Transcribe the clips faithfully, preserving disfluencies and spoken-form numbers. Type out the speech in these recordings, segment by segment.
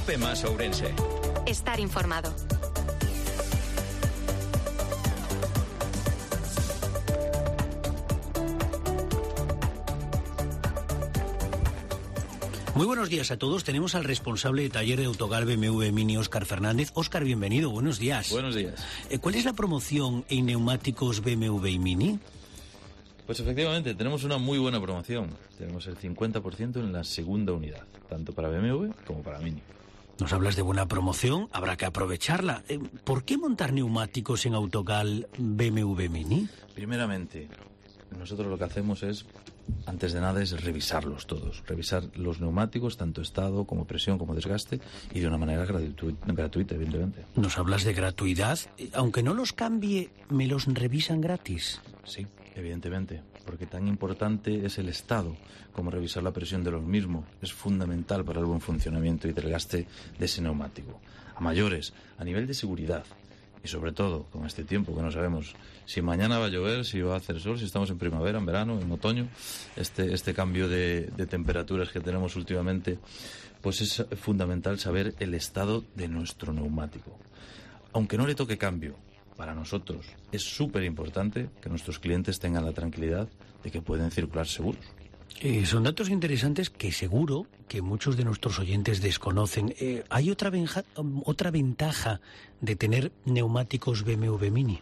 COPE más Ourense. Estar informado. Muy buenos días a todos. Tenemos al responsable de taller de Autogal B M W Mini, Óscar Fernández. Óscar, bienvenido. Buenos días. Buenos días. Eh, ¿Cuál es la promoción en neumáticos B M W y Mini? Pues efectivamente, tenemos una muy buena promoción. Tenemos el cincuenta por ciento en la segunda unidad, tanto para B M W como para Mini. Nos hablas de buena promoción, habrá que aprovecharla. Eh, ¿Por qué montar neumáticos en Autogal B M W Mini? Primeramente, nosotros lo que hacemos es, antes de nada, es revisarlos todos. Revisar los neumáticos, tanto estado como presión como desgaste, y de una manera gratu- gratuita, evidentemente. Nos hablas de gratuidad. Eh, Aunque no los cambie, ¿me los revisan gratis? Sí, evidentemente, porque tan importante es el estado como revisar la presión de los mismos. Es fundamental para el buen funcionamiento y desgaste de ese neumático. A mayores, a nivel de seguridad. Y sobre todo, con este tiempo que no sabemos si mañana va a llover, si va a hacer sol, si estamos en primavera, en verano, en otoño, este, este cambio de, de temperaturas que tenemos últimamente, pues es fundamental saber el estado de nuestro neumático. Aunque no le toque cambio, para nosotros es súper importante que nuestros clientes tengan la tranquilidad de que pueden circular seguros. Eh, son datos interesantes que seguro que muchos de nuestros oyentes desconocen. Eh, ¿Hay otra, venja, otra ventaja de tener neumáticos B M W Mini?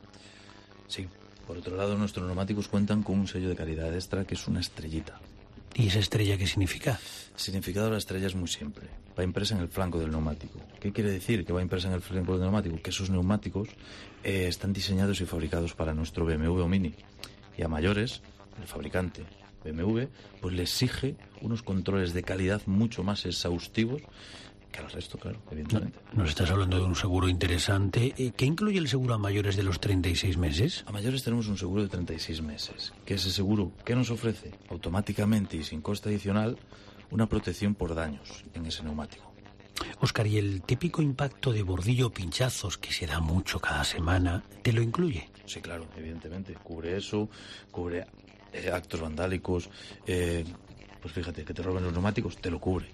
Sí. Por otro lado, nuestros neumáticos cuentan con un sello de calidad extra que es una estrellita. ¿Y esa estrella qué significa? El significado de la estrella es muy simple. Va impresa en el flanco del neumático. ¿Qué quiere decir que va impresa en el flanco del neumático? Que esos neumáticos eh, están diseñados y fabricados para nuestro B M W o Mini. Y a mayores, el fabricante B M W pues le exige unos controles de calidad mucho más exhaustivos que al resto, claro, evidentemente. Nos estás hablando de un seguro interesante. ¿Qué incluye el seguro a mayores de los treinta y seis meses? A mayores tenemos un seguro de treinta y seis meses. ¿Qué es ese seguro? ¿Qué nos ofrece? Automáticamente y sin coste adicional, una protección por daños en ese neumático. Óscar, ¿y el típico impacto de bordillo o pinchazos que se da mucho cada semana, te lo incluye? Sí, claro, evidentemente. Cubre eso, cubre eh, actos vandálicos. Eh, pues fíjate, que te roben los neumáticos, te lo cubre.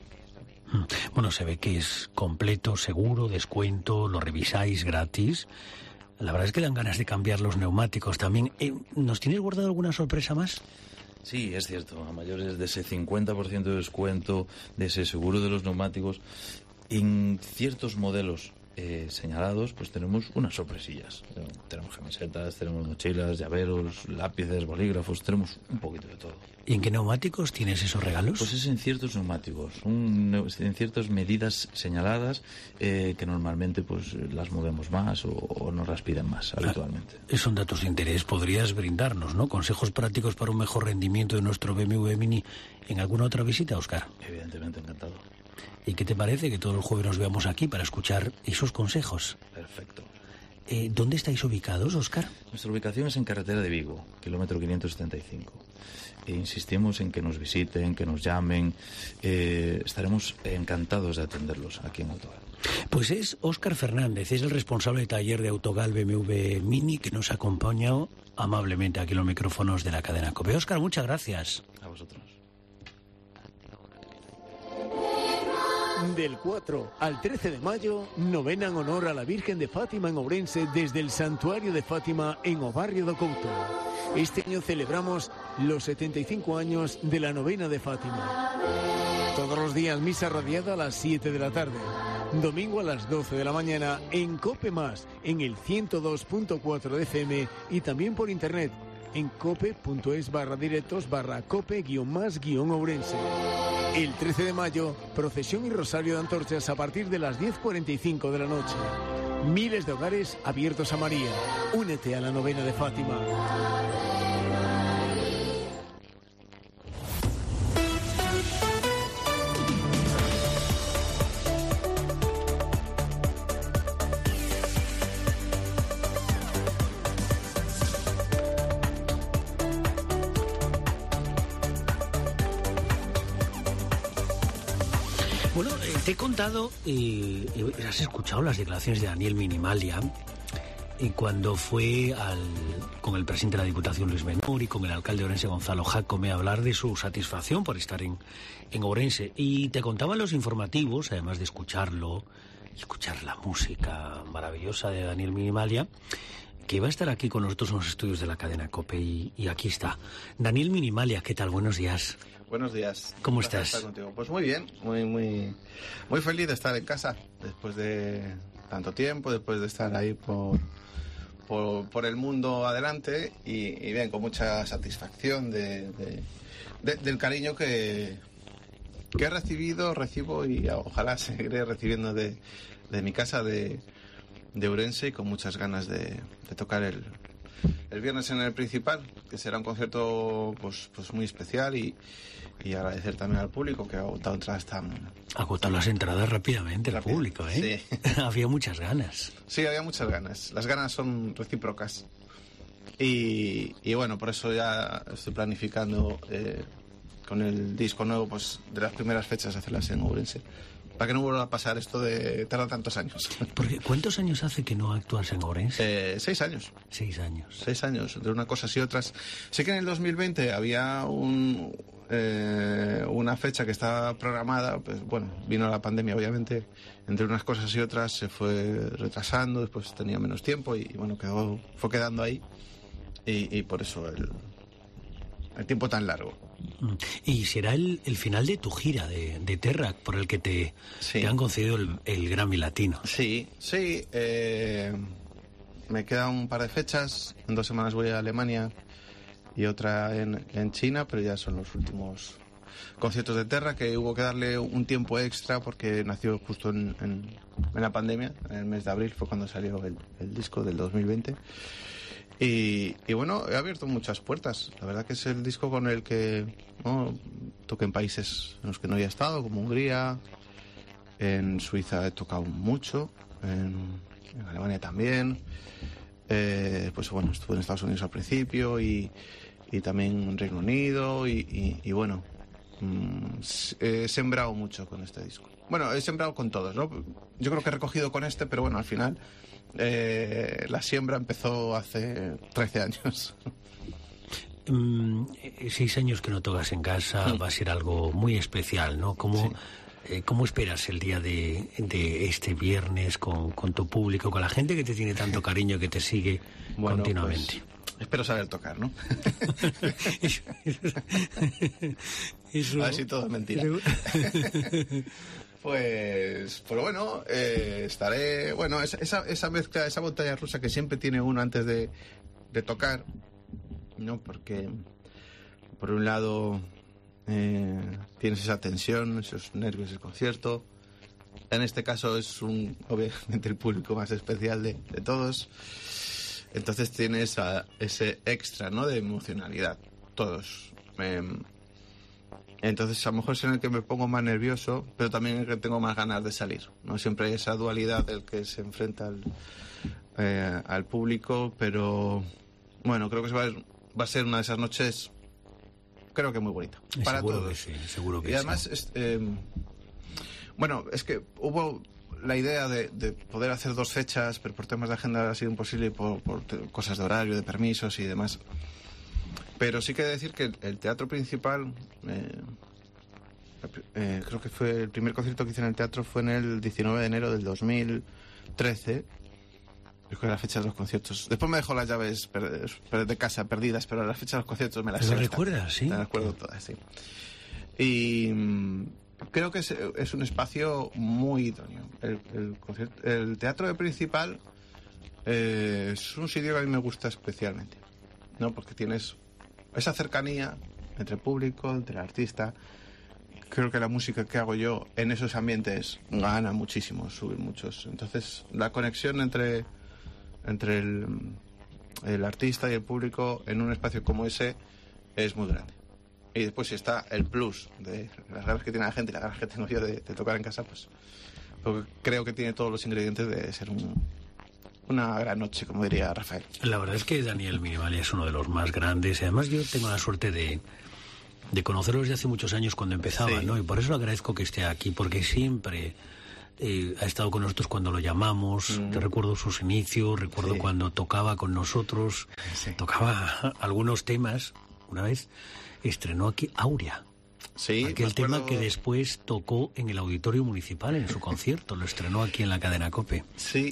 Bueno, se ve que es completo, seguro, descuento, lo revisáis gratis. La verdad es que dan ganas de cambiar los neumáticos también. Eh, ¿Nos tienes guardado alguna sorpresa más? Sí, es cierto. A mayores de ese cincuenta por ciento de descuento, de ese seguro de los neumáticos, en ciertos modelos eh, señalados, pues tenemos unas sorpresillas. Tenemos camisetas, tenemos mochilas, llaveros, lápices, bolígrafos, tenemos un poquito de todo. ¿Y en qué neumáticos tienes esos regalos? Pues es en ciertos neumáticos, un, en ciertas medidas señaladas eh, que normalmente pues las movemos más o, o nos las piden más habitualmente. Ah, son datos de interés. Podrías brindarnos, ¿no? Consejos prácticos para un mejor rendimiento de nuestro B M W Mini en alguna otra visita, Óscar. Evidentemente, encantado. ¿Y qué te parece que todos los jueves nos veamos aquí para escuchar esos consejos? Perfecto. Eh, ¿Dónde estáis ubicados, Óscar? Nuestra ubicación es en carretera de Vigo, kilómetro quinientos setenta y cinco. E insistimos en que nos visiten, que nos llamen. Eh, estaremos encantados de atenderlos aquí en Autogal. Pues es Óscar Fernández, es el responsable de taller de Autogal B M W Mini, que nos ha acompañado amablemente aquí en los micrófonos de la cadena COPE. Óscar, muchas gracias. A vosotros. Del cuatro al trece de mayo, novena en honor a la Virgen de Fátima en Ourense desde el Santuario de Fátima en o Barrio do Couto. Este año celebramos los setenta y cinco años de la novena de Fátima. Todos los días misa radiada a las siete de la tarde. Domingo a las doce de la mañana en COPE más, en el ciento dos punto cuatro de F M y también por internet en cope.es barra directos barra cope guión más guión Ourense. El trece de mayo, procesión y rosario de antorchas a partir de las diez cuarenta y cinco de la noche. Miles de hogares abiertos a María. Únete a la novena de Fátima. Bueno, eh, te he contado, eh, has escuchado las declaraciones de Daniel Minimalia, y cuando fue al, con el presidente de la Diputación, Luis Menor, y con el alcalde de Ourense, Gonzalo Jácome, a hablar de su satisfacción por estar en, en Ourense. Y te contaban los informativos, además de escucharlo, escuchar la música maravillosa de Daniel Minimalia, que iba a estar aquí con nosotros en los estudios de la cadena COPE, y, y aquí está. Daniel Minimalia, ¿qué tal? Buenos días. Buenos días. ¿Cómo estás? Estar contigo. Pues muy bien, muy, muy, muy feliz de estar en casa después de tanto tiempo, después de estar ahí por, por, por el mundo adelante y, y bien, con mucha satisfacción de, de, de, del cariño que, que he recibido, recibo y ojalá seguiré recibiendo de, de mi casa de, de Ourense, y con muchas ganas de, de tocar el, el viernes en el Principal, que será un concierto pues, pues muy especial, y, y agradecer también al público que ha agotado entradas tan... Agotado las entradas rápidamente, el público, ¿eh? Sí. Había muchas ganas. Sí, había muchas ganas. Las ganas son recíprocas. Y, y bueno, por eso ya estoy planificando eh, con el disco nuevo, pues de las primeras fechas hacerlas en Ourense, para que no vuelva a pasar esto de tardar tantos años. Porque, ¿cuántos años hace que no actúas en Ourense? Eh, seis años. Seis años. Seis años, entre unas cosas y otras. Sé que en el dos mil veinte había un, eh, una fecha que estaba programada, pues bueno, vino la pandemia obviamente, entre unas cosas y otras se fue retrasando, después tenía menos tiempo y bueno, quedó, fue quedando ahí, y, y por eso el, el tiempo tan largo. Y será el, el final de tu gira de, de Terra, por el que te, sí. te han concedido el, el Grammy Latino. Sí, sí. Eh, me quedan un par de fechas. En dos semanas voy a Alemania y otra en, en China, pero ya son los últimos conciertos de Terra, que hubo que darle un tiempo extra porque nació justo en, en, en la pandemia. En el mes de abril fue cuando salió el, el disco del dos mil veinte. Y, y bueno, he abierto muchas puertas. La verdad que es el disco con el que ¿no? toqué en países en los que no había estado, como Hungría, en Suiza he tocado mucho, en, en Alemania también. Eh, pues bueno, estuve en Estados Unidos al principio y, y también en Reino Unido y, y, y bueno, mmm, he sembrado mucho con este disco. Bueno, he sembrado con todos, ¿no? Yo creo que he recogido con este, pero bueno, al final... Eh, la siembra empezó hace trece años. Mm, seis años que no tocas en casa, va a ser algo muy especial, ¿no? ¿Cómo, sí. eh, ¿cómo esperas el día de, de este viernes con, con tu público, con la gente que te tiene tanto cariño, que te sigue bueno, continuamente? Pues, espero saber tocar, ¿no? eso, eso, a ver si todo es mentira. Pues, pero bueno, eh, estaré... Bueno, esa, esa mezcla, esa montaña rusa que siempre tiene uno antes de, de tocar, ¿no? Porque, por un lado, eh, tienes esa tensión, esos nervios del concierto. En este caso es, un obviamente, el público más especial de, de todos. Entonces tienes a, ese extra, ¿no? De emocionalidad. Todos. Eh, Entonces a lo mejor es en el que me pongo más nervioso, pero también en el que tengo más ganas de salir, ¿no? Siempre hay esa dualidad del que se enfrenta al, eh, al público, pero bueno, creo que va a, va a ser una de esas noches, creo que muy bonita. Para seguro todos. Que sí, seguro que y además, sí. es, eh, bueno, es que hubo la idea de, de poder hacer dos fechas, pero por temas de agenda ha sido imposible, por, por cosas de horario, de permisos y demás. Pero sí que he de decir que el teatro principal, eh, eh, creo que fue el primer concierto que hice en el teatro fue en el diecinueve de enero del dos mil trece. Creo que era la fecha de los conciertos. Después me dejó las llaves per, per, de casa perdidas, pero la fecha de los conciertos me las sé. ¿Lo recuerdas? Sí. Me las recuerdo todas, sí. Y mmm, creo que es, es un espacio muy idóneo. El, el, concierto, el teatro principal eh, es un sitio que a mí me gusta especialmente, ¿no? Porque tienes esa cercanía entre el público, entre el artista. Creo que la música que hago yo en esos ambientes gana muchísimo, sube muchos. Entonces, la conexión entre, entre el, el artista y el público en un espacio como ese es muy grande. Y después, si está el plus de las ganas que tiene la gente y las ganas que tengo yo de, de tocar en casa, pues porque creo que tiene todos los ingredientes de ser un... una gran noche, como diría Rafael. La verdad es que Daniel Minimalia es uno de los más grandes. Además, yo tengo la suerte de, de conocerlo desde hace muchos años cuando empezaba, sí. ¿no? Y por eso agradezco que esté aquí, porque siempre eh, ha estado con nosotros cuando lo llamamos. Mm. Te recuerdo sus inicios, recuerdo sí. cuando tocaba con nosotros, sí. tocaba algunos temas. Una vez estrenó aquí Aurea. Sí, aquel tema que después tocó en el Auditorio Municipal en su concierto, lo estrenó aquí en la cadena COPE. Sí.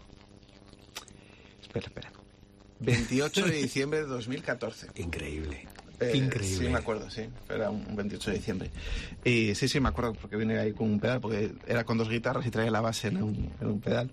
Espera, espera. veintiocho de diciembre de dos mil catorce. Increíble. Eh, Increíble. Sí, me acuerdo, sí. Era un veintiocho de diciembre. Y sí, sí, me acuerdo porque vine ahí con un pedal, porque era con dos guitarras y traía la base en un, en un pedal.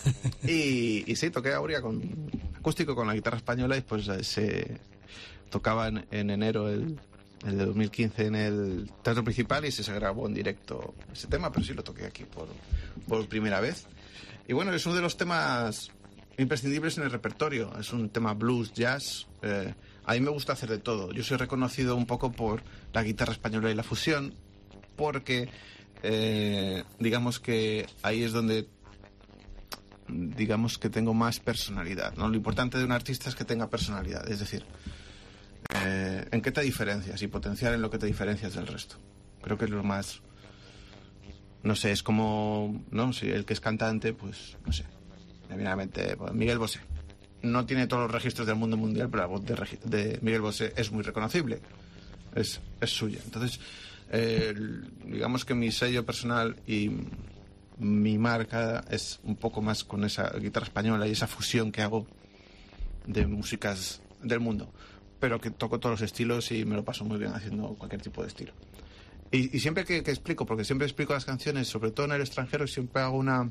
y, y sí, toqué Aurea con acústico con la guitarra española y pues se tocaba en, en enero el... el de dos mil quince en el Teatro Principal y se, se grabó en directo ese tema, pero sí lo toqué aquí por, por primera vez. Y bueno, es uno de los temas imprescindibles en el repertorio. Es un tema blues, jazz. Eh, a mí me gusta hacer de todo. Yo soy reconocido un poco por la guitarra española y la fusión, porque eh, digamos que ahí es donde digamos que tengo más personalidad, ¿no? Lo importante de un artista es que tenga personalidad, es decir, Eh, ¿en qué te diferencias? Y potenciar en lo que te diferencias del resto. Creo que es lo más... No sé, es como... ¿no? Si el que es cantante, pues, no sé. Me viene a la mente pues, Miguel Bosé. No tiene todos los registros del mundo mundial, pero la voz de, de Miguel Bosé es muy reconocible. Es, es suya. Entonces, eh, digamos que mi sello personal y mi marca es un poco más con esa guitarra española y esa fusión que hago de músicas del mundo, pero que toco todos los estilos y me lo paso muy bien haciendo cualquier tipo de estilo. Y, y siempre que, que explico, porque siempre explico las canciones, sobre todo en el extranjero, siempre hago una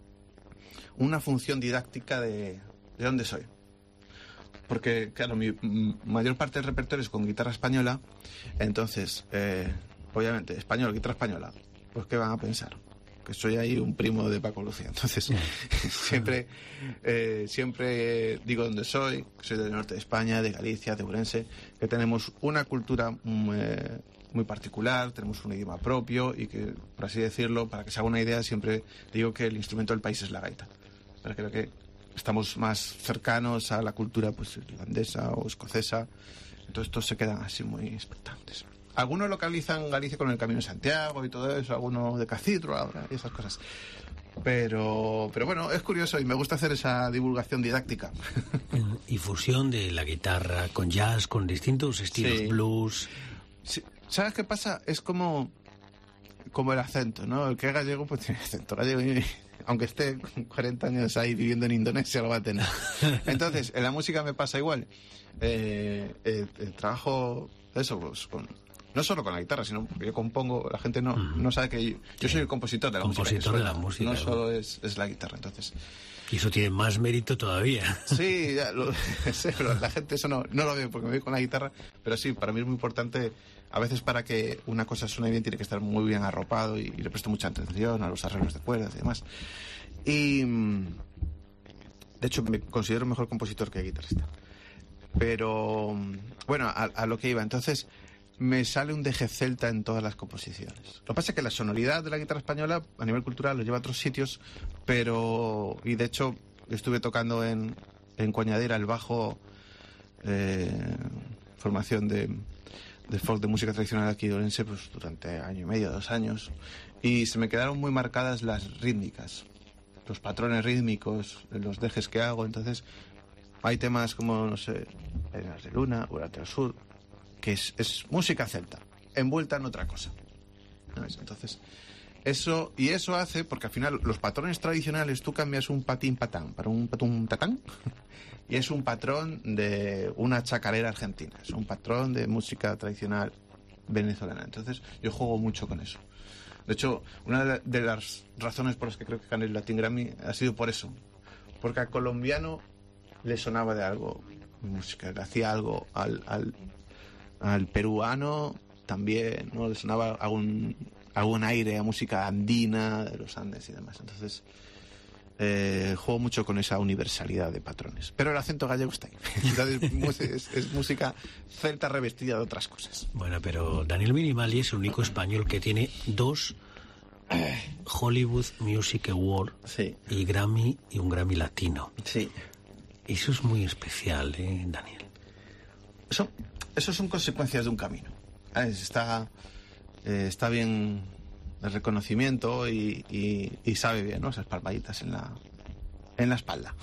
una función didáctica de, de dónde soy. Porque, claro, mi m- mayor parte del repertorio es con guitarra española, entonces, eh, obviamente, español, guitarra española, pues ¿qué van a pensar? Que soy ahí un primo de Paco Lucía. Entonces, siempre eh, siempre digo dónde soy, que soy del norte de España, de Galicia, de Ourense, que tenemos una cultura muy, muy particular, tenemos un idioma propio y que, por así decirlo, para que se haga una idea, siempre digo que el instrumento del país es la gaita. Pero creo que estamos más cercanos a la cultura pues irlandesa o escocesa, entonces todos se quedan así muy expectantes. Algunos localizan Galicia con el Camino de Santiago y todo eso, algunos de Cacitro ahora y esas cosas. Pero, pero bueno, es curioso y me gusta hacer esa divulgación didáctica. Y fusión de la guitarra con jazz, con distintos estilos, sí. Blues. Sí. ¿Sabes qué pasa? Es como, como el acento, ¿no? El que es gallego pues tiene acento gallego y, aunque esté con cuarenta años ahí viviendo en Indonesia lo va a tener. Entonces, en la música me pasa igual. Eh, eh, el trabajo, eso, pues con... No solo con la guitarra, sino porque yo compongo, la gente no, no sabe que yo, yo soy el compositor de la compositor música. de la música. No solo es, es la guitarra, entonces. Y eso tiene más mérito todavía. Sí, ya, lo, sí, pero la gente eso no, no lo ve porque me voy con la guitarra, pero sí, para mí es muy importante, a veces para que una cosa suene bien tiene que estar muy bien arropado y, y le presto mucha atención a los arreglos de cuerdas y demás. Y, de hecho, me considero mejor compositor que guitarrista. Pero, bueno, a, a lo que iba, entonces... me sale un deje celta en todas las composiciones. Lo que pasa es que la sonoridad de la guitarra española a nivel cultural lo lleva a otros sitios, pero... y de hecho estuve tocando en, en Coñadera el bajo, eh, formación de, de folk de música tradicional aquí de Ourense, pues durante año y medio, dos años, y se me quedaron muy marcadas las rítmicas, los patrones rítmicos, los dejes que hago. Entonces hay temas como, no sé, Arenas de Luna, Durante al Sur, que es, es música celta, envuelta en otra cosa. ¿Sabes? Entonces, eso, y eso hace, porque al final los patrones tradicionales, tú cambias un patín patán para un patum tatán, y es un patrón de una chacarera argentina, es un patrón de música tradicional venezolana. Entonces, yo juego mucho con eso. De hecho, una de las razones por las que creo que gané el Latin Grammy ha sido por eso, porque al colombiano le sonaba de algo música, le hacía algo al... al al peruano también, ¿no? Le sonaba algún, algún aire a música andina de los Andes y demás. Entonces, eh, juego mucho con esa universalidad de patrones. Pero el acento gallego está ahí. Entonces, es, es música celta revestida de otras cosas. Bueno, pero Daniel Minimali es el único español que tiene dos Hollywood Music Award, sí, y Grammy y un Grammy latino. Sí. Eso es muy especial, ¿eh, Daniel? Eso... Eso son consecuencias de un camino. Está, eh, está bien el reconocimiento y, y, y sabe bien, ¿no? Esas palmaditas en la, en la espalda.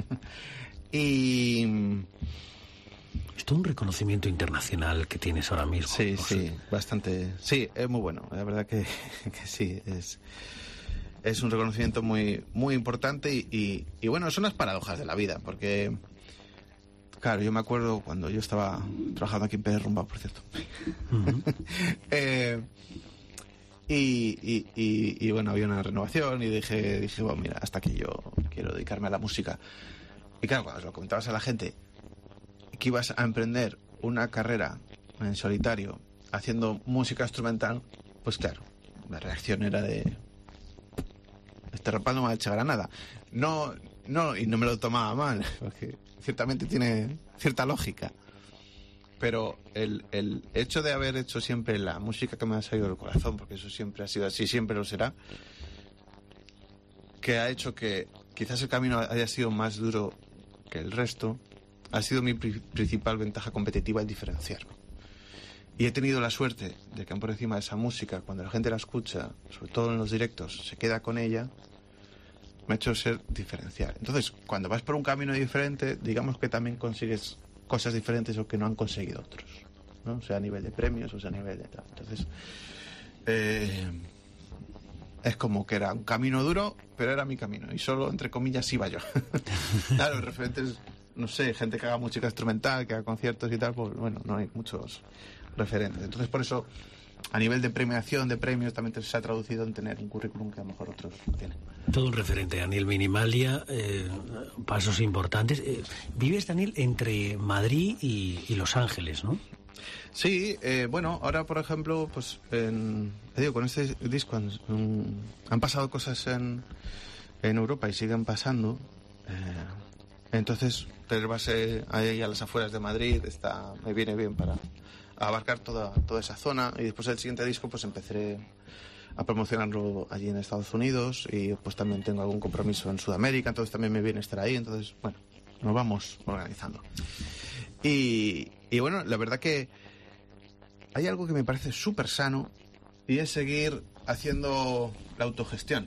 Y... Es todo un reconocimiento internacional que tienes ahora mismo. Sí, ¿no? sí, bastante. Sí, es muy bueno. La verdad que, que sí, es, es un reconocimiento muy, muy importante y, y, y bueno, son las paradojas de la vida, porque, claro, yo me acuerdo cuando yo estaba trabajando aquí en Pérez Rumba, por cierto. Uh-huh. eh, y, y, y, y bueno, había una renovación y dije, dije, bueno, mira, hasta aquí yo quiero dedicarme a la música. Y claro, cuando lo comentabas a la gente que ibas a emprender una carrera en solitario haciendo música instrumental, pues claro, la reacción era de este rapaz no me ha hecho granada. No, no, y no me lo tomaba mal, porque ciertamente tiene cierta lógica. Pero el, el hecho de haber hecho siempre la música que me ha salido del corazón, porque eso siempre ha sido así, siempre lo será, que ha hecho que quizás el camino haya sido más duro que el resto, ha sido mi pri- principal ventaja competitiva el diferenciarme. Y he tenido la suerte de que por encima de esa música, cuando la gente la escucha, sobre todo en los directos, se queda con ella, me ha hecho ser diferencial. Entonces, cuando vas por un camino diferente, digamos que también consigues cosas diferentes o que no han conseguido otros, ¿no? O sea, a nivel de premios, o sea, a nivel de tal. Entonces, eh, es como que era un camino duro, pero era mi camino. Y solo, entre comillas, iba yo. Claro, referentes... No sé, gente que haga música instrumental, que haga conciertos y tal, pues bueno, no hay muchos referentes. Entonces, por eso, a nivel de premiación, de premios, también se ha traducido en tener un currículum que a lo mejor otros no tienen. Todo un referente, Daniel Minimalia, eh, pasos importantes. Eh, vives, Daniel, entre Madrid y, y Los Ángeles, ¿no? Sí, eh, bueno, ahora, por ejemplo, pues, en, digo, con este disco han, un, han pasado cosas en, en Europa y siguen pasando. Eh, Entonces, tener base ahí a las afueras de Madrid está, me viene bien para abarcar toda, toda esa zona. Y después del siguiente disco, pues empezaré a promocionarlo allí en Estados Unidos y pues también tengo algún compromiso en Sudamérica, entonces también me viene estar ahí. Entonces, bueno, nos vamos organizando. Y, y bueno, la verdad que hay algo que me parece súper sano y es seguir haciendo la autogestión.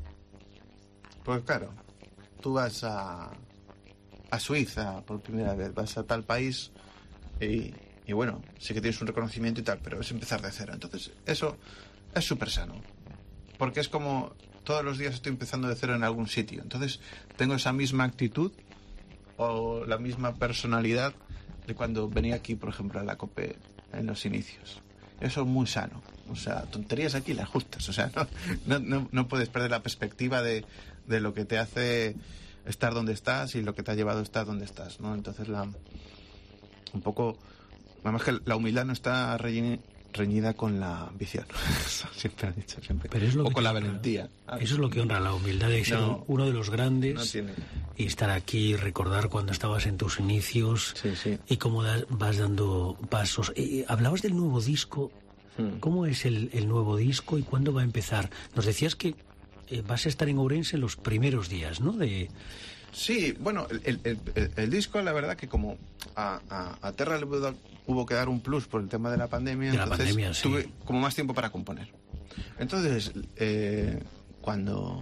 Porque claro, tú vas a... a Suiza por primera vez, vas a tal país y, y bueno, sí que tienes un reconocimiento y tal, pero es empezar de cero. Entonces, eso es súper sano, porque es como todos los días estoy empezando de cero en algún sitio. Entonces, tengo esa misma actitud o la misma personalidad de cuando venía aquí, por ejemplo, a la COPE en los inicios. Eso es muy sano. O sea, tonterías aquí las justas. O sea, no, no, no, no puedes perder la perspectiva de, de lo que te hace estar donde estás y lo que te ha llevado a estar donde estás, ¿no? Entonces, la un poco... Además que la humildad no está reñi, reñida con la ambición. Eso siempre han dicho, siempre. Pero es lo o que con la honra, valentía. Eso es lo que honra, la humildad de ser no, uno de los grandes. No tiene. Y estar aquí, recordar cuando estabas en tus inicios. Sí, sí. Y cómo das, vas dando pasos. Eh, hablabas del nuevo disco. Hmm. ¿Cómo es el, el nuevo disco y cuándo va a empezar? Nos decías que Eh, vas a estar en Ourense los primeros días, ¿no? De... Sí, bueno, el, el, el, el disco, la verdad que como a, a, a Terra le hubo, hubo que dar un plus por el tema de la pandemia, de la entonces pandemia, sí. tuve como más tiempo para componer. Entonces, eh, cuando,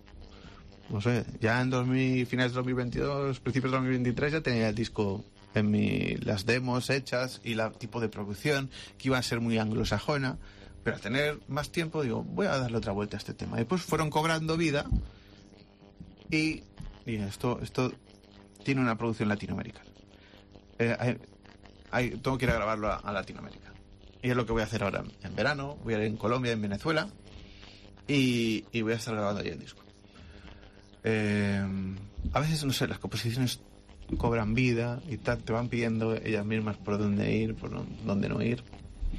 no sé, ya en dos mil, finales de dos mil veintidós, principios de dos mil veintitrés, ya tenía el disco en mi, las demos hechas y el tipo de producción que iba a ser muy anglosajona. Pero al tener más tiempo, digo, voy a darle otra vuelta a este tema. Después fueron cobrando vida y, y esto, esto tiene una producción latinoamericana. Eh, hay, hay, tengo que ir a grabarlo a, a Latinoamérica. Y es lo que voy a hacer ahora en verano. Voy a ir en Colombia, en Venezuela y, y voy a estar grabando allí el disco. Eh, a veces, no sé, las composiciones cobran vida y tal, te van pidiendo ellas mismas por dónde ir, por dónde no ir.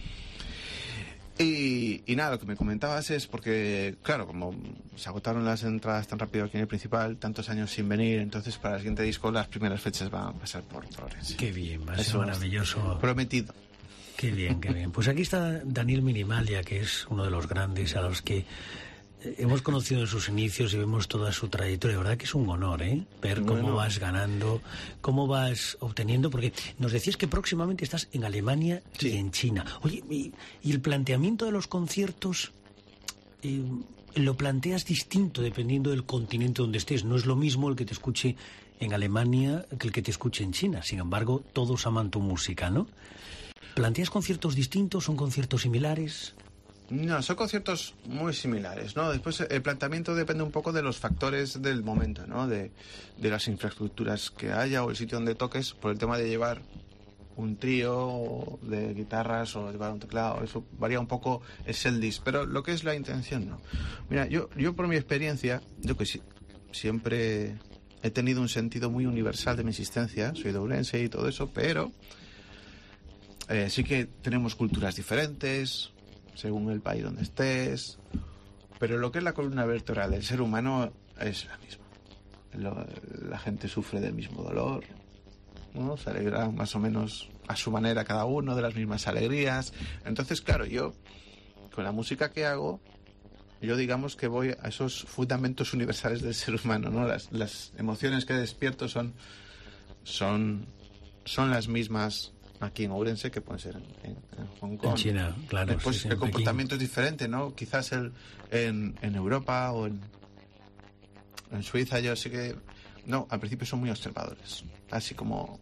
Y, y nada, lo que me comentabas es porque, claro, como se agotaron las entradas tan rápido aquí en el Principal, tantos años sin venir, entonces para el siguiente disco las primeras fechas van a pasar por Ourense. Qué bien, va a ser maravilloso. Prometido. Qué bien, qué bien. Pues aquí está Daniel Minimalia, que es uno de los grandes a los que hemos conocido en sus inicios y vemos toda su trayectoria. De verdad que es un honor, ¿eh? Ver cómo bueno. vas ganando, cómo vas obteniendo, porque nos decías que próximamente estás en Alemania sí. y en China. Oye, ¿y, y el planteamiento de los conciertos? eh, lo planteas distinto dependiendo del continente donde estés. No es lo mismo el que te escuche en Alemania que el que te escuche en China. Sin embargo, todos aman tu música, ¿no? ¿Planteas conciertos distintos? ¿Son conciertos similares? No, son conciertos muy similares, ¿no? Después el planteamiento depende un poco de los factores del momento, ¿no? De, de las infraestructuras que haya o el sitio donde toques, por el tema de llevar un trío de guitarras o llevar un teclado, eso varía un poco el setlist, pero lo que es la intención, ¿no? Mira, yo, yo por mi experiencia, yo que sí, siempre he tenido un sentido muy universal de mi existencia, soy de Ourense y todo eso, pero eh, sí que tenemos culturas diferentes, según el país donde estés, pero lo que es la columna vertebral del ser humano es la misma. Lo, la gente sufre del mismo dolor, ¿no? Se alegra más o menos a su manera cada uno de las mismas alegrías. Entonces, claro, yo con la música que hago, yo digamos que voy a esos fundamentos universales del ser humano, ¿no? Las, las emociones que despierto son, son, son las mismas aquí en Ourense que pueden ser en, en, en Hong Kong. En China, claro. Después sí, sí, el comportamiento es diferente, ¿no? Quizás el, en, en Europa o en, en Suiza yo sí que... No, al principio son muy observadores. Así como...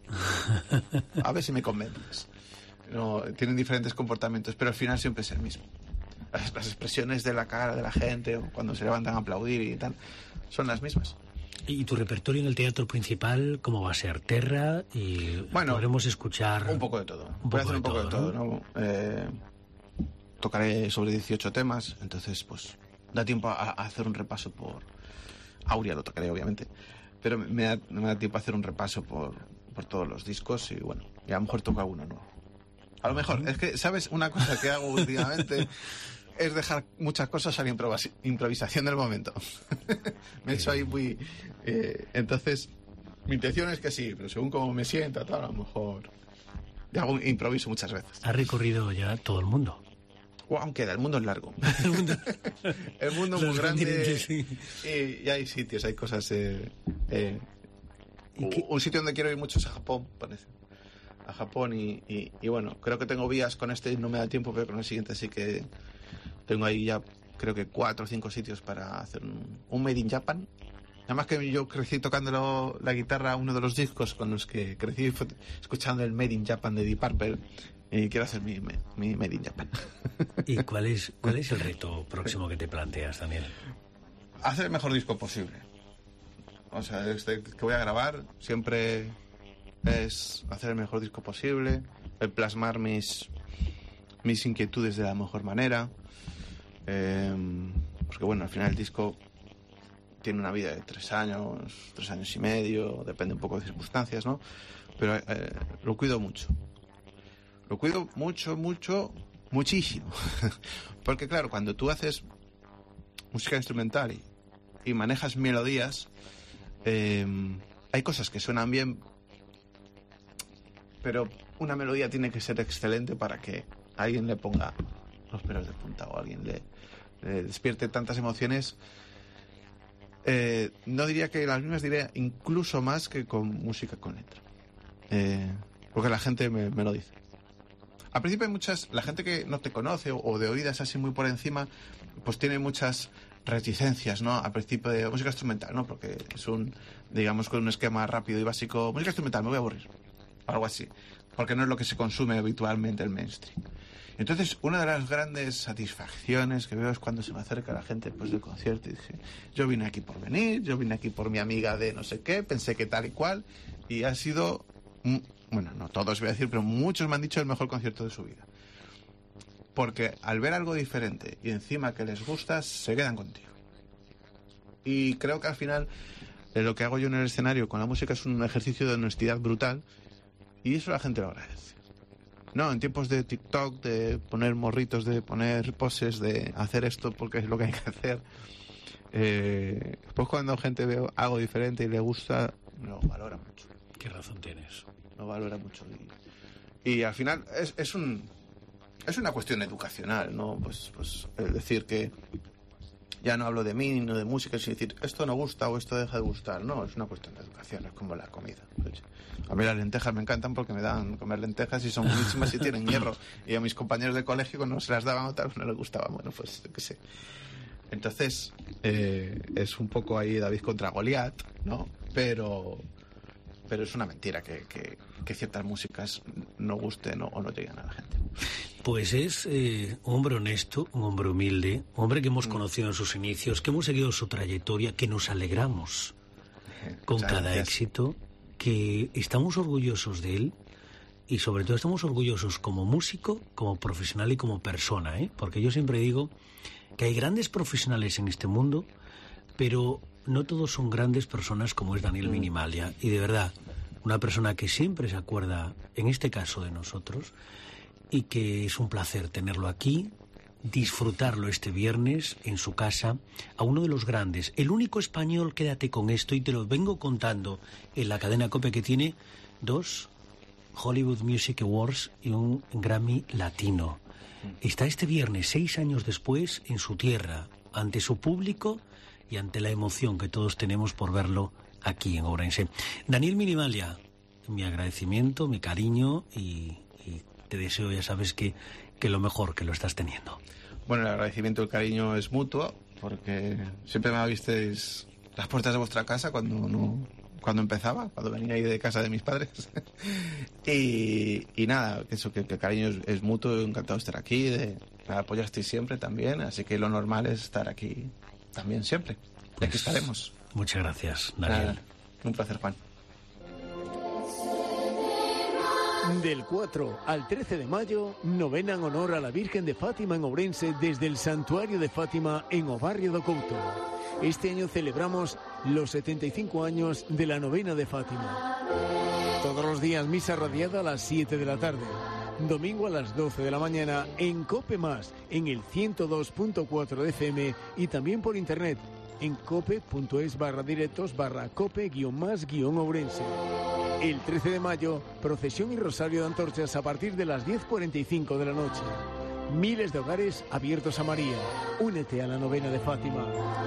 A ver si me convences. No, tienen diferentes comportamientos, pero al final siempre es el mismo. Las, las expresiones de la cara de la gente, o cuando se levantan a aplaudir y tal, son las mismas. ¿Y tu repertorio en el teatro principal cómo va a ser? ¿Terra? Y bueno, podremos escuchar... Un poco de todo. Un Voy a poco hacer un de poco todo, de todo, ¿no? ¿no? Eh, tocaré sobre dieciocho temas, entonces pues da tiempo a, a hacer un repaso por... Aurea lo tocaré, obviamente. Pero me da, me da tiempo a hacer un repaso por, por todos los discos y bueno, y a lo mejor toca alguno nuevo. A lo mejor, es que, ¿sabes? Una cosa que hago últimamente es dejar muchas cosas a la improvisa- improvisación del momento. Me he hecho ahí muy... Eh, entonces, mi intención es que sí, pero según cómo me sienta, tal, a lo mejor... Y hago improviso muchas veces. Ha recorrido ya todo el mundo. O aún queda, el mundo es largo. El mundo, el mundo es muy Los grande continentes, sí. y, y hay sitios, hay cosas... Eh, eh, ¿Y qué? Un sitio donde quiero ir mucho es a Japón, parece. A Japón y, y, y bueno, creo que tengo vías con este, no me da tiempo, pero con el siguiente sí que tengo ahí ya creo que cuatro o cinco sitios para hacer un, un Made in Japan. Además que yo crecí tocando lo, la guitarra, uno de los discos con los que crecí fue escuchando el Made in Japan de Deep Purple y quiero hacer mi, mi Made in Japan. ¿Y cuál es, cuál es el reto próximo que te planteas, Daniel? Hacer el mejor disco posible. O sea, este que voy a grabar siempre es hacer el mejor disco posible, el plasmar mis, mis inquietudes de la mejor manera. Eh, porque bueno, al final el disco tiene una vida de tres años, tres años y medio, depende un poco de circunstancias, ¿no? Pero eh, lo cuido mucho. Lo cuido mucho, mucho, muchísimo. Porque claro, cuando tú haces música instrumental y, y manejas melodías, eh, hay cosas que suenan bien, pero una melodía tiene que ser excelente para que alguien le ponga los pelos de punta o alguien le, le despierte tantas emociones. Eh, no diría que las mismas, diría incluso más que con música con letra. Eh, porque la gente me, me lo dice. Al principio hay muchas, la gente que no te conoce o, o de oídas así muy por encima, pues tiene muchas reticencias, ¿no? Al principio de música instrumental, ¿no? Porque es un, digamos, con un esquema rápido y básico, música instrumental, me voy a aburrir. Algo así. Porque no es lo que se consume habitualmente el mainstream. Entonces, una de las grandes satisfacciones que veo es cuando se me acerca la gente después del concierto y dice, yo vine aquí por venir, yo vine aquí por mi amiga de no sé qué, pensé que tal y cual, y ha sido, bueno, no todos voy a decir, pero muchos me han dicho el mejor concierto de su vida. Porque al ver algo diferente y encima que les gusta, se quedan contigo. Y creo que al final eh, lo que hago yo en el escenario con la música es un ejercicio de honestidad brutal y eso la gente lo agradece. No, en tiempos de TikTok, de poner morritos, de poner poses, de hacer esto porque es lo que hay que hacer. Eh, pues cuando gente ve algo diferente y le gusta, lo valora mucho. ¿Qué razón tienes? Lo valora mucho. Y, y al final es, es un es una cuestión educacional, ¿no? Pues, pues es decir que ya no hablo de mí, no de música, sino decir esto no gusta o esto deja de gustar. No, es una cuestión de educación, es como la comida. A mí las lentejas me encantan porque me dan comer lentejas y son buenísimas y tienen hierro. Y a mis compañeros de colegio cuando se las daban o tal no les gustaba. Bueno, pues qué sé. Entonces, eh, es un poco ahí David contra Goliat, ¿no? Pero, pero es una mentira que, que, que ciertas músicas no gusten o, o no lleguen a la gente. Pues es eh, un hombre honesto, un hombre humilde, un hombre que hemos conocido en sus inicios, que hemos seguido su trayectoria, que nos alegramos con Muchas cada gracias. éxito, que estamos orgullosos de él y sobre todo estamos orgullosos como músico, como profesional y como persona, ¿eh? Porque yo siempre digo que hay grandes profesionales en este mundo, pero no todos son grandes personas como es Daniel Minimalia. Y de verdad, una persona que siempre se acuerda, en este caso, de nosotros, y que es un placer tenerlo aquí, disfrutarlo este viernes en su casa, a uno de los grandes, el único español, quédate con esto, y te lo vengo contando en la cadena COPE, que tiene dos Hollywood Music Awards y un Grammy Latino. Está este viernes, seis años después, en su tierra, ante su público y ante la emoción que todos tenemos por verlo aquí en Ourense. Daniel Minimalia, mi agradecimiento, mi cariño y, y te deseo, ya sabes, que, que lo mejor, que lo estás teniendo. Bueno, el agradecimiento y el cariño es mutuo, porque siempre me abristeis las puertas de vuestra casa cuando no, cuando empezaba, cuando venía ahí de casa de mis padres. y, y nada, eso, que, que el cariño es, es mutuo, encantado de estar aquí, de, me apoyasteis siempre también, así que lo normal es estar aquí también siempre. Y aquí estaremos. Muchas gracias, Daniel. Nada, un placer, Juan. Del cuatro al trece de mayo, novena en honor a la Virgen de Fátima en Ourense desde el Santuario de Fátima en o Barrio do Couto. Este año celebramos los setenta y cinco años de la novena de Fátima. Todos los días misa radiada a las siete de la tarde. Domingo a las doce de la mañana en COPE Más, en el ciento dos punto cuatro de F M y también por internet en cope.es barra directos barra cope guión más guión Ourense. El trece de mayo, procesión y rosario de antorchas a partir de las diez cuarenta y cinco de la noche. Miles de hogares abiertos a María. Únete a la novena de Fátima.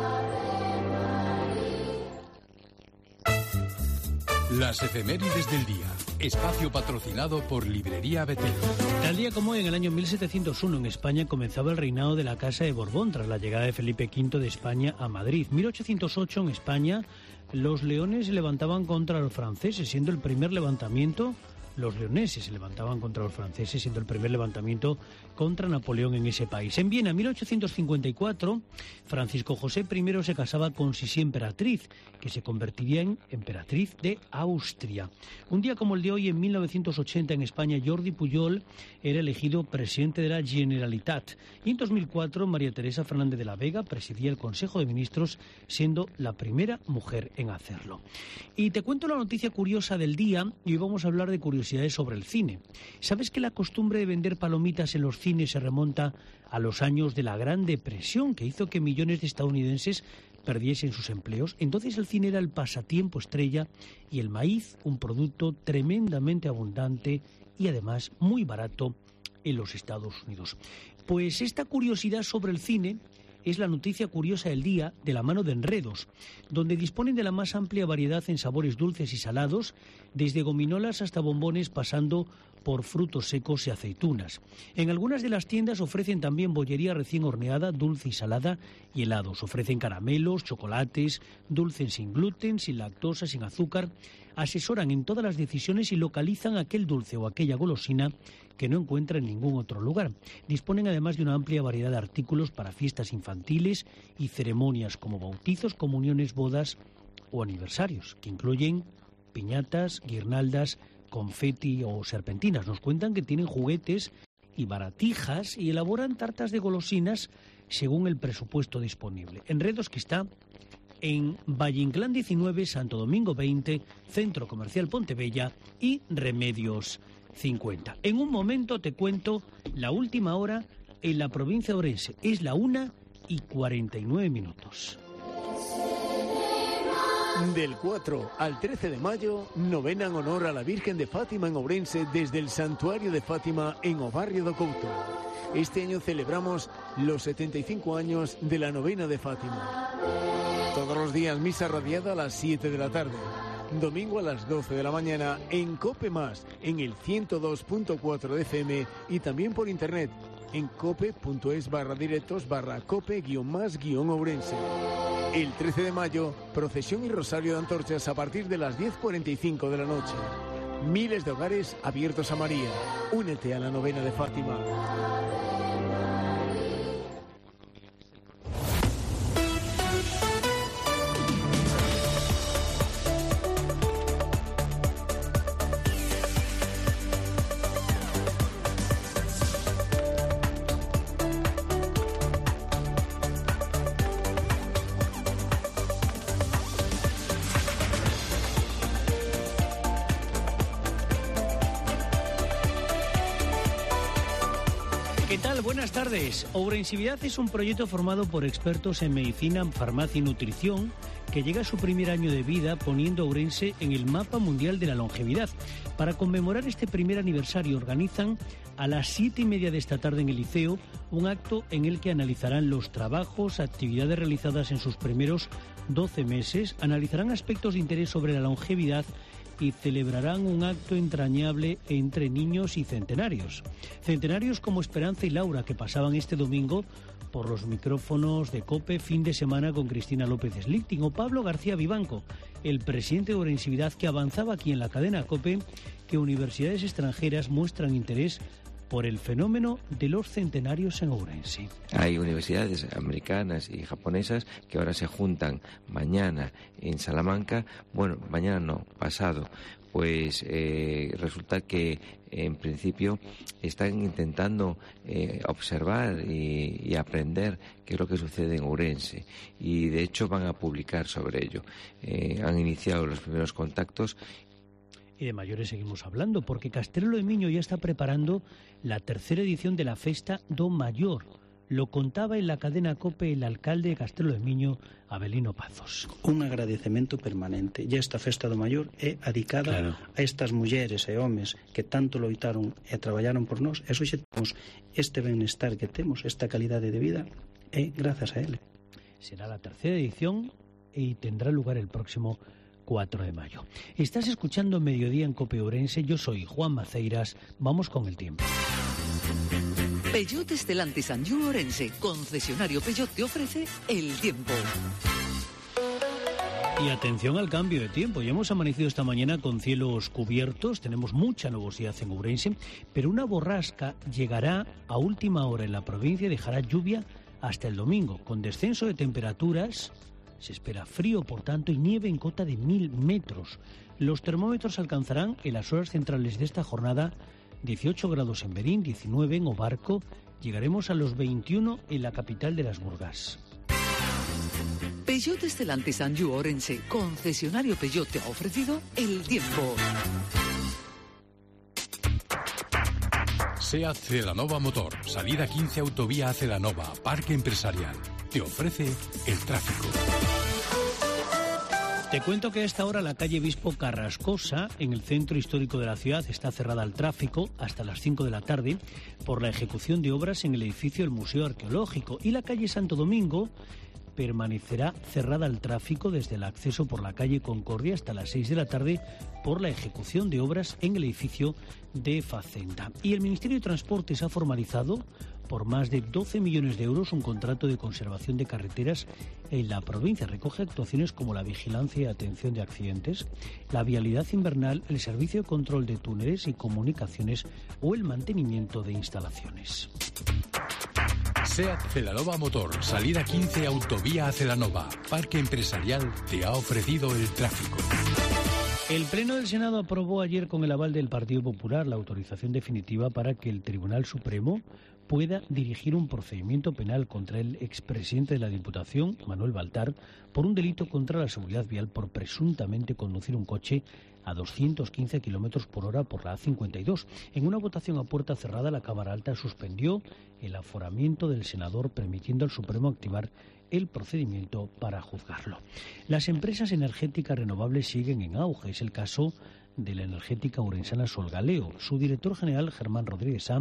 Las efemérides del día. Espacio patrocinado por Librería Betel. Tal día como hoy, en el año mil setecientos uno, en España comenzaba el reinado de la Casa de Borbón tras la llegada de Felipe quinto de España a Madrid. mil ochocientos ocho, en España, los leones se levantaban contra los franceses, siendo el primer levantamiento... Los leoneses se levantaban contra los franceses, siendo el primer levantamiento contra Napoleón en ese país. En Viena, en mil ochocientos cincuenta y cuatro, Francisco José I se casaba con Sisi Emperatriz, que se convertiría en emperatriz de Austria. Un día como el de hoy, en mil novecientos ochenta, en España, Jordi Pujol era elegido presidente de la Generalitat. Y en dos mil cuatro, María Teresa Fernández de la Vega presidía el Consejo de Ministros, siendo la primera mujer en hacerlo. Y te cuento la noticia curiosa del día, y hoy vamos a hablar de curiosidades sobre el cine. ¿Sabes que la costumbre de vender palomitas en los cines se remonta a los años de la Gran Depresión, que hizo que millones de estadounidenses perdiesen sus empleos? Entonces el cine era el pasatiempo estrella y el maíz un producto tremendamente abundante y además muy barato en los Estados Unidos. Pues esta curiosidad sobre el cine es la noticia curiosa del día, de la mano de Enredos, donde disponen de la más amplia variedad en sabores dulces y salados, desde gominolas hasta bombones, pasando por frutos secos y aceitunas. En algunas de las tiendas ofrecen también bollería recién horneada, dulce y salada, y helados. Ofrecen caramelos, chocolates, dulces sin gluten, sin lactosa, sin azúcar. Asesoran en todas las decisiones y localizan aquel dulce o aquella golosina que no encuentra en ningún otro lugar. Disponen además de una amplia variedad de artículos para fiestas infantiles y ceremonias como bautizos, comuniones, bodas o aniversarios, que incluyen piñatas, guirnaldas, confeti o serpentinas. Nos cuentan que tienen juguetes y baratijas y elaboran tartas de golosinas según el presupuesto disponible. Enredos, que está en Valle Inclán diecinueve, Santo Domingo veinte, Centro Comercial Pontebella y Remedios cincuenta. En un momento te cuento la última hora en la provincia de Ourense. Es la una y cuarenta y nueve minutos. Del cuatro al trece de mayo, novena en honor a la Virgen de Fátima en Ourense desde el Santuario de Fátima en o Barrio do Couto. Este año celebramos los setenta y cinco años de la novena de Fátima. Todos los días misa radiada a las siete de la tarde. Domingo a las doce de la mañana, en COPE Más, en el ciento dos punto cuatro de F M y también por internet en cope.es barra directos barra cope guión más guión Ourense. El trece de mayo, procesión y rosario de antorchas a partir de las diez cuarenta y cinco de la noche. Miles de hogares abiertos a María. Únete a la novena de Fátima. ¿Qué tal? Buenas tardes. Ourensividad es un proyecto formado por expertos en medicina, farmacia y nutrición que llega a su primer año de vida poniendo a Ourense en el mapa mundial de la longevidad. Para conmemorar este primer aniversario organizan a las siete y media de esta tarde en el Liceo un acto en el que analizarán los trabajos, actividades realizadas en sus primeros doce meses, analizarán aspectos de interés sobre la longevidad y celebrarán un acto entrañable entre niños y centenarios. Centenarios como Esperanza y Laura, que pasaban este domingo por los micrófonos de COPE fin de semana con Cristina López Slichting, o Pablo García Vivanco, el presidente de Ourensividad, que avanzaba aquí en la cadena COPE que universidades extranjeras muestran interés por el fenómeno de los centenarios en Ourense. Hay universidades americanas y japonesas que ahora se juntan mañana en Salamanca, bueno, mañana no, pasado, pues eh, resulta que en principio están intentando eh, observar y, y aprender qué es lo que sucede en Ourense, y de hecho van a publicar sobre ello. Eh, han iniciado los primeros contactos. Y de mayores seguimos hablando, porque Castrelo de Miño ya está preparando la tercera edición de la Festa do Mayor. Lo contaba en la cadena COPE el alcalde de Castrelo de Miño, Abelino Pazos. Un agradecemento permanente. E esta Festa do Mayor é adicada claro. a estas mulleres e homes que tanto loitaron e traballaron por nós, e hoxe temos este benestar que temos, esta calidade de vida, é grazas a ele. Será la tercera edición e tendrá lugar el próximo cuatro de mayo. Estás escuchando Mediodía en COPE Ourense. Yo soy Juan Maceiras. Vamos con el tiempo. Peugeot Stellantis Anjou Ourense, concesionario Peugeot, te ofrece el tiempo. Y atención al cambio de tiempo. Ya hemos amanecido esta mañana con cielos cubiertos, tenemos mucha nubosidad en Ourense, pero una borrasca llegará a última hora en la provincia y dejará lluvia hasta el domingo, con descenso de temperaturas. Se espera frío, por tanto, y nieve en cota de mil metros. Los termómetros alcanzarán en las horas centrales de esta jornada dieciocho grados en Berín, diecinueve en Obarco. Llegaremos a los veintiuno en la capital de las Burgas. Peugeot Stellantis Anjou Ourense, concesionario Peugeot, te ha ofrecido el tiempo. SEAT Celanova Motor, salida quince Autovía Celanova, Parque Empresarial. Te ofrece el tráfico. Te cuento que a esta hora la calle Bispo Carrascosa, en el centro histórico de la ciudad, está cerrada al tráfico hasta las cinco de la tarde por la ejecución de obras en el edificio del Museo Arqueológico, y la calle Santo Domingo permanecerá cerrada al tráfico desde el acceso por la calle Concordia hasta las seis de la tarde por la ejecución de obras en el edificio de Facenda. Y el Ministerio de Transportes ha formalizado por más de doce millones de euros un contrato de conservación de carreteras en la provincia. Recoge actuaciones como la vigilancia y atención de accidentes, la vialidad invernal, el servicio de control de túneles y comunicaciones o el mantenimiento de instalaciones. SEAT Celanova Motor, salida quince Autovía a Celanova, Parque Empresarial, te ha ofrecido el tráfico. El Pleno del Senado aprobó ayer con el aval del Partido Popular la autorización definitiva para que el Tribunal Supremo pueda dirigir un procedimiento penal contra el expresidente de la Diputación, Manuel Baltar, por un delito contra la seguridad vial por presuntamente conducir un coche a doscientos quince kilómetros por hora por la A cincuenta y dos. En una votación a puerta cerrada, la Cámara Alta suspendió el aforamiento del senador, permitiendo al Supremo activar el procedimiento para juzgarlo. Las empresas energéticas renovables siguen en auge. Es el caso de la energética ourensana Solgaleo. Su director general, Germán Rodríguez Sá,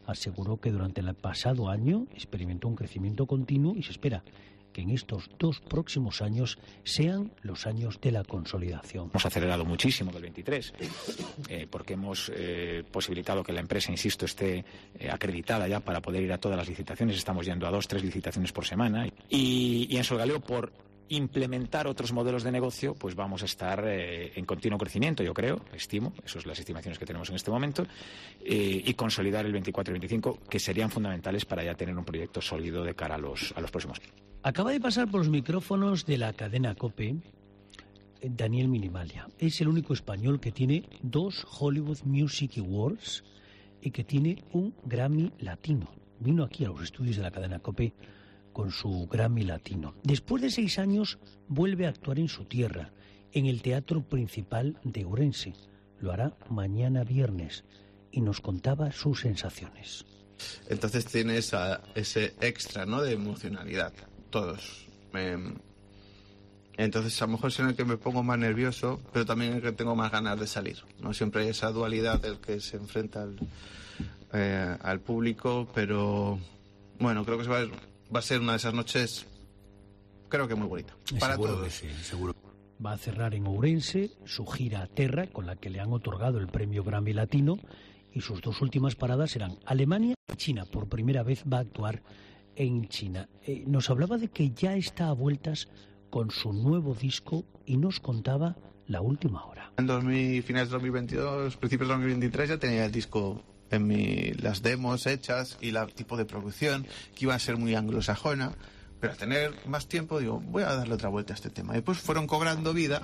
aseguró que durante el pasado año experimentó un crecimiento continuo y se espera que en estos dos próximos años sean los años de la consolidación. Hemos acelerado muchísimo del veintitrés, eh, porque hemos eh, posibilitado que la empresa, insisto, esté eh, acreditada ya para poder ir a todas las licitaciones. Estamos yendo a dos, tres licitaciones por semana. Y, y en Solgaleo, por implementar otros modelos de negocio, pues vamos a estar eh, en continuo crecimiento, yo creo, estimo, esas son las estimaciones que tenemos en este momento, eh, y consolidar el veinticuatro y veinticinco, que serían fundamentales para ya tener un proyecto sólido de cara a los, a los próximos. Acaba de pasar por los micrófonos de la cadena COPE Daniel Minimalia. Es el único español que tiene dos Hollywood Music Awards y que tiene un Grammy Latino. Vino aquí a los estudios de la cadena COPE con su Grammy Latino. Después de seis años vuelve a actuar en su tierra, en el Teatro Principal de Ourense. Lo hará mañana viernes y nos contaba sus sensaciones. Entonces tiene esa, ese extra, ¿no?, de emocionalidad. Todos. Eh, entonces a lo mejor es en el que me pongo más nervioso, pero también en el que tengo más ganas de salir, ¿no? Siempre hay esa dualidad del que se enfrenta al, eh, al público, pero bueno, creo que se va a, va a ser una de esas noches, creo que muy bonita. Para seguro todos. Que sí, seguro. Va a cerrar en Ourense su gira a Terra, con la que le han otorgado el premio Grammy Latino, y sus dos últimas paradas serán Alemania y China. Por primera vez va a actuar en China. Eh, nos hablaba de que ya está a vueltas con su nuevo disco y nos contaba la última hora. En dos mil, finales de dos mil veintidós, principios de dos mil veintitrés ya tenía el disco en mi, las demos hechas y el tipo de producción que iba a ser muy anglosajona, pero al tener más tiempo digo, voy a darle otra vuelta a este tema. Y pues fueron cobrando vida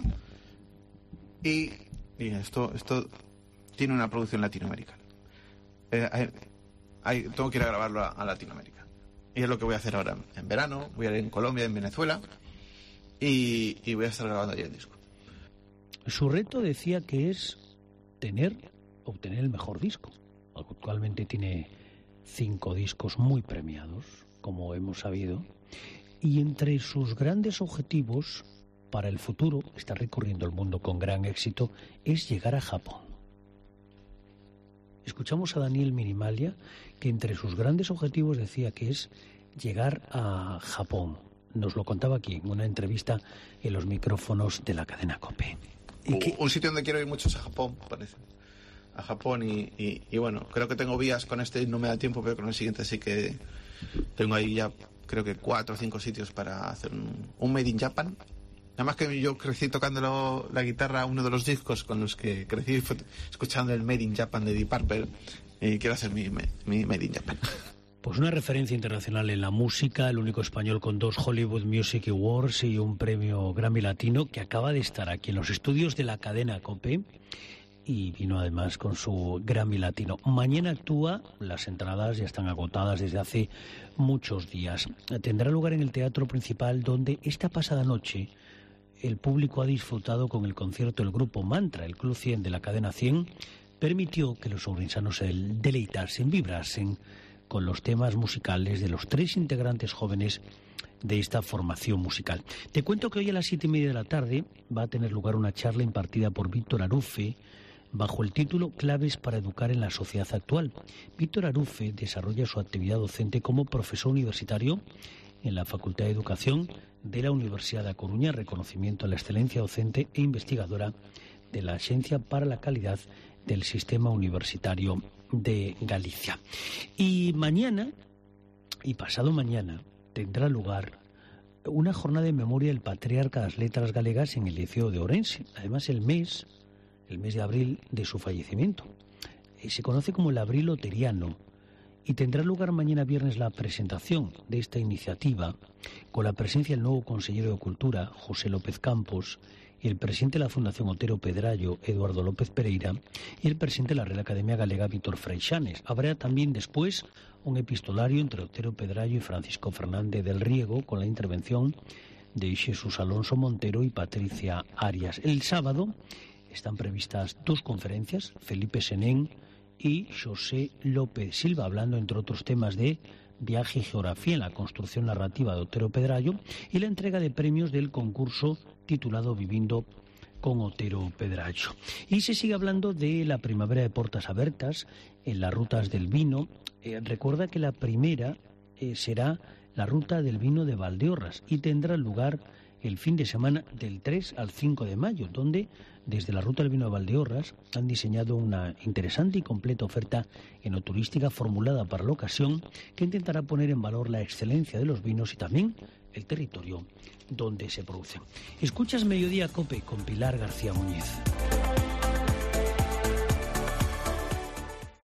y, y esto, esto tiene una producción latinoamericana. Eh, hay, hay, tengo que ir a grabarlo a, a Latinoamérica. Y es lo que voy a hacer ahora en verano. Voy a ir en Colombia, en Venezuela, y, y voy a estar grabando allí el disco. Su reto decía que es tener, obtener el mejor disco. Actualmente tiene cinco discos muy premiados, como hemos sabido, y entre sus grandes objetivos para el futuro, está recorriendo el mundo con gran éxito, es llegar a Japón. Escuchamos a Daniel Minimalia, que entre sus grandes objetivos decía que es llegar a Japón. Nos lo contaba aquí en una entrevista en los micrófonos de la cadena COPE. ¿Y qué? Un sitio donde quiero ir mucho es a Japón, parece. A Japón y, y, y bueno, creo que tengo vías con este, no me da tiempo, pero con el siguiente sí que tengo ahí ya creo que cuatro o cinco sitios para hacer un, un Made in Japan. Además que yo crecí tocando lo, la guitarra, uno de los discos con los que crecí fue escuchando el Made in Japan de Deep Purple, y quiero hacer mi, mi Made in Japan. Pues una referencia internacional en la música, el único español con dos Hollywood Music Awards y un premio Grammy Latino, que acaba de estar aquí en los estudios de la cadena COPE y vino además con su Grammy Latino. Mañana actúa, las entradas ya están agotadas desde hace muchos días. Tendrá lugar en el Teatro Principal, donde esta pasada noche el público ha disfrutado con el concierto del grupo Mantra. El Club cien de la cadena cien permitió que los ourensanos se deleitasen, vibrasen con los temas musicales de los tres integrantes jóvenes de esta formación musical. Te cuento que hoy a las siete y media de la tarde va a tener lugar una charla impartida por Víctor Arufe bajo el título Claves para educar en la sociedad actual. Víctor Arufe desarrolla su actividad docente como profesor universitario en la Facultad de Educación de la Universidad de A Coruña, reconocimiento a la excelencia docente e investigadora de la Axencia para la Calidad del Sistema Universitario de Galicia. Y mañana, y pasado mañana, tendrá lugar una jornada de memoria del patriarca de las letras galegas en el Liceo de Ourense. Además, el mes, el mes de abril de su fallecimiento. Eh, se conoce como el abril oteriano. Y tendrá lugar mañana viernes la presentación de esta iniciativa con la presencia del nuevo consejero de Cultura, José López Campos, y el presidente de la Fundación Otero Pedrayo, Eduardo López Pereira, y el presidente de la Real Academia Galega, Víctor Freixanes. Habrá también después un epistolario entre Otero Pedrayo y Francisco Fernández del Riego, con la intervención de Jesús Alonso Montero y Patricia Arias. El sábado están previstas dos conferencias, Felipe Senén y José López Silva, hablando entre otros temas de viaje y geografía en la construcción narrativa de Otero Pedrayo y la entrega de premios del concurso titulado Vivindo con Otero Pedracho. Y se sigue hablando de la primavera de portas abiertas en las rutas del vino. Eh, recuerda que la primera eh, será la ruta del vino de Valdeorras y tendrá lugar el fin de semana del tres al cinco de mayo, donde desde la Ruta del Vino de Valdeorras han diseñado una interesante y completa oferta enoturística formulada para la ocasión que intentará poner en valor la excelencia de los vinos y también el territorio donde se producen. Escuchas Mediodía Cope con Pilar García Muñiz.